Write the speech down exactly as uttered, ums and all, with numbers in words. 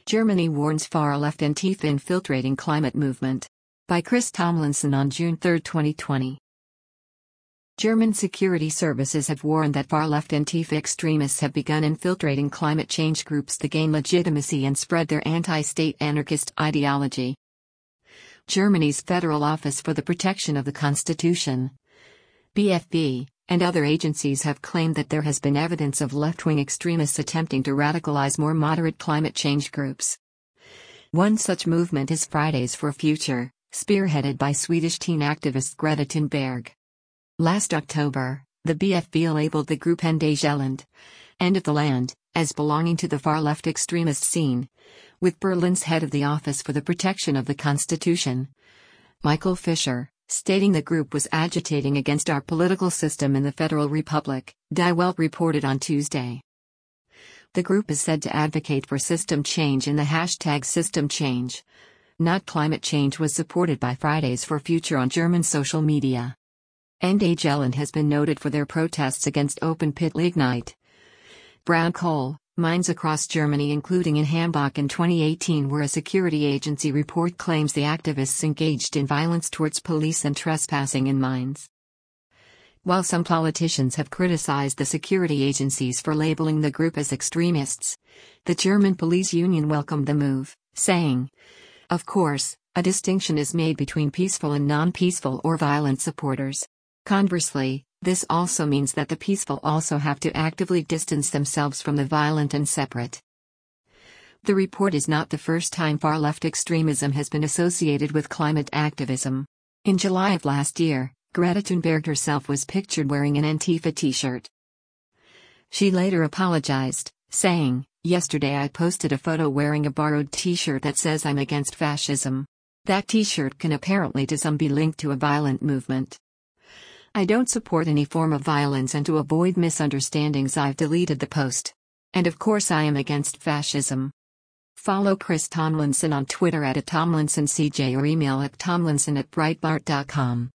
Germany warns far-left Antifa infiltrating climate movement. By Chris Tomlinson on June third, twenty twenty. German security services have warned that far-left Antifa extremists have begun infiltrating climate change groups to gain legitimacy and spread their anti-state anarchist ideology. Germany's Federal Office for the Protection of the Constitution, B F B, and other agencies have claimed that there has been evidence of left-wing extremists attempting to radicalize more moderate climate change groups. One such movement is Fridays for Future, spearheaded by Swedish teen activist Greta Thunberg. Last October, the B F B labeled the group Ende Gelände, End of the Land, as belonging to the far-left extremist scene, with Berlin's head of the Office for the Protection of the Constitution, Michael Fischer, stating the group was agitating against our political system in the Federal Republic, Die Welt reported on Tuesday. The group is said to advocate for system change, and the hashtag system change, not climate change, was supported by Fridays for Future on German social media. Ende Gelände has been noted for their protests against open-pit lignite, brown coal, mines across Germany, including in Hambach in twenty eighteen, where a security agency report claims the activists engaged in violence towards police and trespassing in mines. While some politicians have criticized the security agencies for labeling the group as extremists, the German police union welcomed the move, saying, "Of course, a distinction is made between peaceful and non-peaceful or violent supporters. Conversely, this also means that the peaceful also have to actively distance themselves from the violent and separate." The report is not the first time far-left extremism has been associated with climate activism. In July of last year, Greta Thunberg herself was pictured wearing an Antifa t-shirt. She later apologized, saying, "Yesterday I posted a photo wearing a borrowed t-shirt that says I'm against fascism. That t-shirt can apparently to some be linked to a violent movement. I don't support any form of violence, and to avoid misunderstandings I've deleted the post. And of course I am against fascism." Follow Chris Tomlinson on Twitter at Tomlinson C J or email at tomlinson at breitbart dot com.